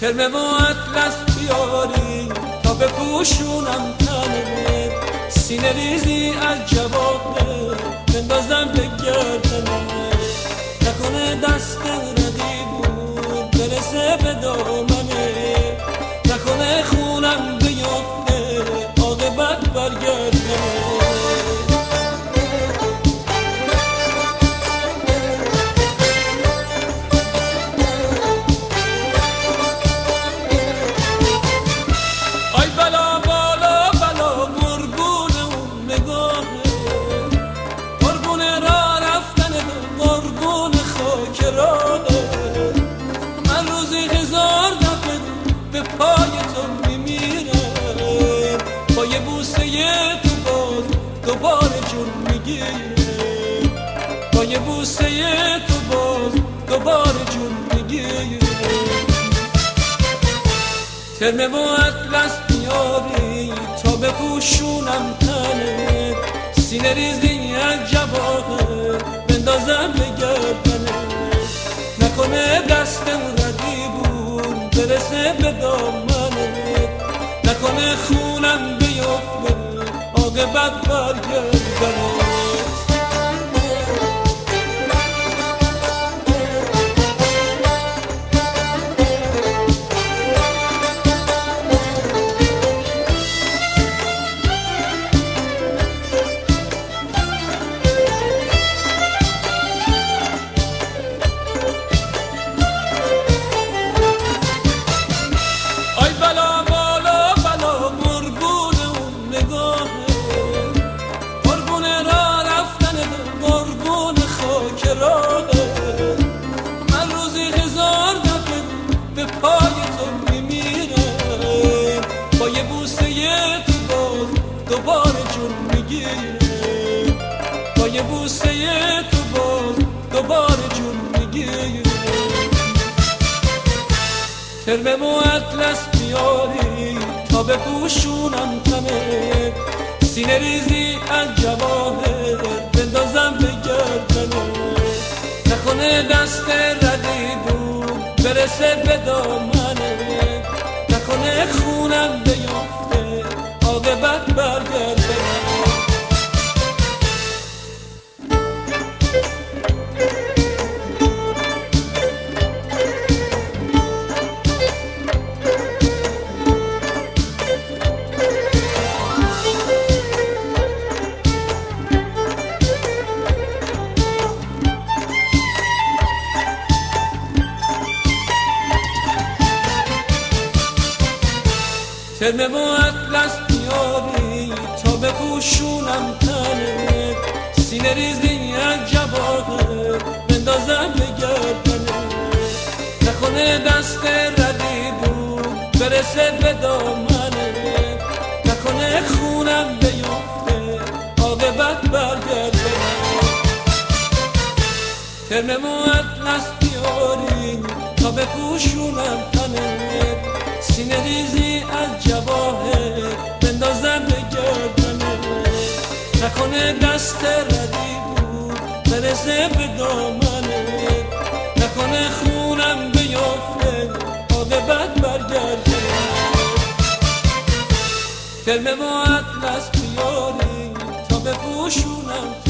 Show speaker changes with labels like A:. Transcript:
A: کرمه و اطلس بیاری تا بپوشونم تنه، سینه ریزی از جواهر بندازم به گردنه، نکنه دست ردیبون برسه به دامنه، نکنه خونم بیفته عاقبت برگردنه. من روزی هزار دفعه به پای تو میمیرم، با یه بوسه تو باز دوباره جون میگیرم، با یه بوسه تو باز دوباره جون میگیرم. کرمه و اطلس بیاری تا بپوشونم تنه، سینه ریزی از جواهر بندازم به گردنه، نکنه دستم ردیبون برسه به دامنه، نکنه خونم بیفته عاقبت برگردنه. من روزی هزار دفعه به پای تو میمیرم، با یه بوسه تو باز دوباره جون میگیرم، با یه بوسه تو باز دوباره جون میگیرم. کرمه و اطلس بیاری تا بپوشونم تنه، سینه ریزی از جواهر بندازم به گردنه، نکنه دست ردیبون برسه به دامنه، نکنه خونم بیفته عاقبت برگردنه. کرمه و اطلس بیاری تا بپوشونم تنه، سینه ریزی از جواهر بندازم به گردنه، نکنه دست ردیبون برسه به دامنه، نکنه خونم بیفته عاقبت برگردنه. کرمه و اطلس بیاری تا بپوشونم تنه، سینه ریزی از جواهر بندازم به گردنه، نکنه دست ردیبون برسه به دامنه، نکنه خونم بیفته عاقبت برگردنه. کرمه و اطلس بیاری تا بپوشونم